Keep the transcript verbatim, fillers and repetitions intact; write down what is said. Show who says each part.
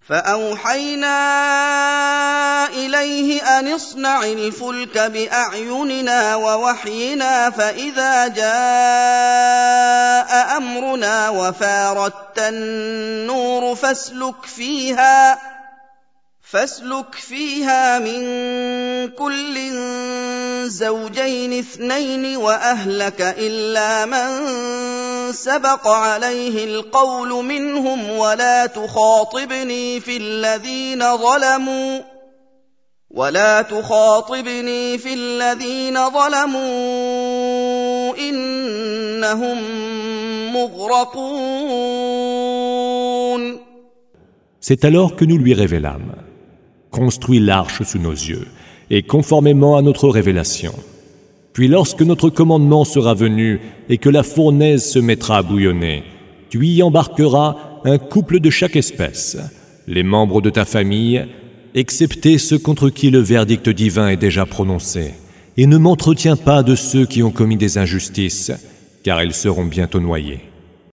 Speaker 1: فأوحينا إليه أن اصنع الفلك بأعيننا ووحينا فإذا جاء أمرنا وفاردت النور فاسلك فيها فاسلك فيها من كل زوجين اثنين وأهلك إلا من سبق عليه القول منهم ولا تخاطبني في الذين ظلموا ولا تخاطبني في الذين ظلموا إنهم مغرقون.
Speaker 2: C'est alors que nous lui révélâmes: construis l'arche sous nos yeux, et conformément à notre révélation. Puis lorsque notre commandement sera venu et que la fournaise se mettra à bouillonner, tu y embarqueras un couple de chaque espèce, les membres de ta famille, excepté ceux contre qui le verdict divin est déjà prononcé, et ne m'entretiens pas de ceux qui ont commis des injustices, car ils seront bientôt noyés.